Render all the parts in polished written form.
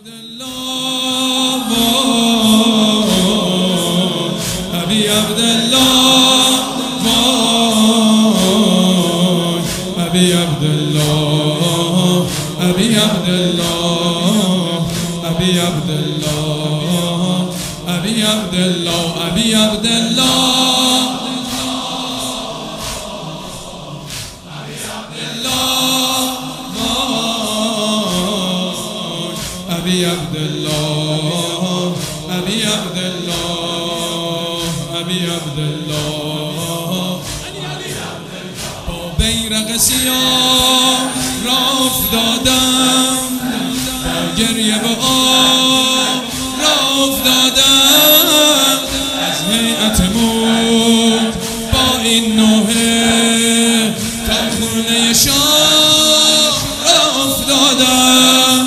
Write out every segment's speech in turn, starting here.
ابی عبدالله ابی عبدالله ابی عبدالله ابی عبدالله ابی عبدالله ابی عبدالله ابی عبدالله ابی عبدالله ابی عبدالله با بیرق سیاه راه افتادم، با گریه به آب راه افتادم، از هیئت موت با این نوحه تا خونه شاه راه افتادم.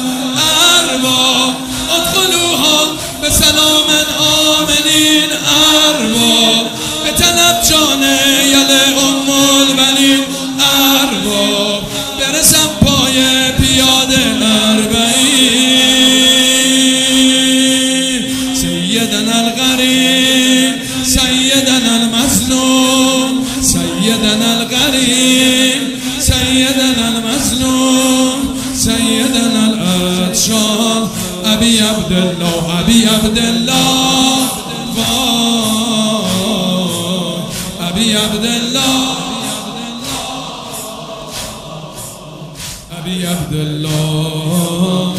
به سلام آمنین ارباب، به طلب جان یل ام البنین ارباب، برسم پای پیاده اربعین. سیدنا الغریب سیدنا المظلوم سیدنا الغریب سیدنا المظلوم سیدنا العطشان ابی عبدالله ابی عبدالله ابی عبدالله ابی عبدالله.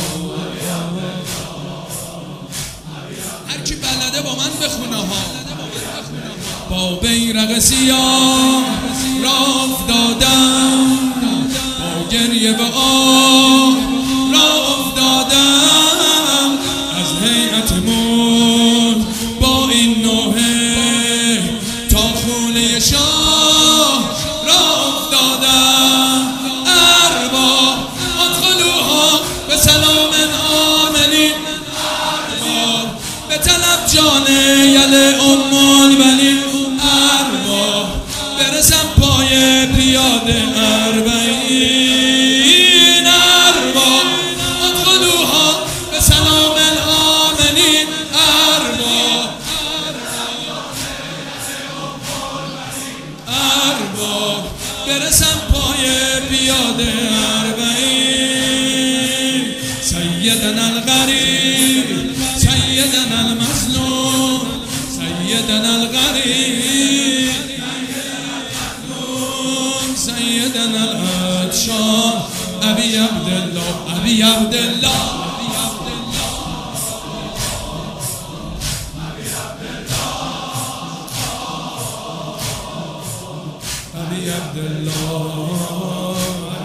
هر کی بلده با من بخونه ها. با بیرق سیاه راه افتادم، با گریه به آب راه افتادم، از هیئت موت با این نوحه تا خونه شاه راه افتادم. ارباب ادخلوها به سلام آمنین ارباب، به طلب جان یل ام البنین ارباب، برسم پای پیاده اربعین. ارباب ادخلوها به سلام آمنین ارباب، ارباب برسم پای پیاده اربعین. سیدنا الغریب سیدنا المظلوم سیدنا الغریب سیدنا العطشان ابی عبدالله ابی عبدالله ابی عبدالله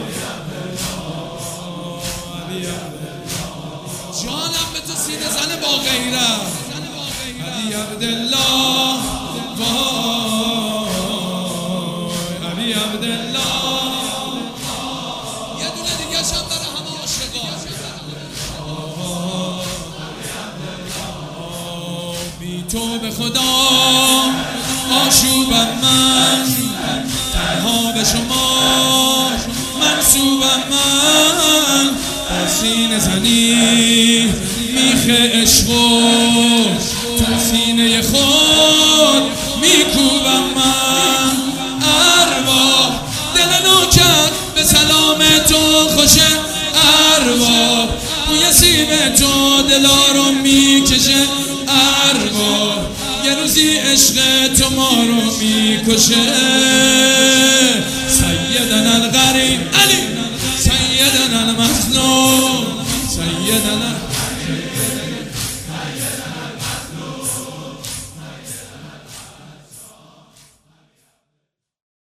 ابی عبدالله. جانم به تو سینه زنه با غیرت ابی عبدالله ابی عبدالله. یه دونه دیگه شم برای همه عاشقان. بی تو به خدا آشوبم من، تنها به شما منصوبم من. با سینه زنی میخ عشقو تو سینه خود میکوبم من. ارباب دل نوکر به سلام تو خوشه، ارباب بوی سیب تو دلا رو میکشه، ارباب یه روزی عشق تو ما رو میکشه.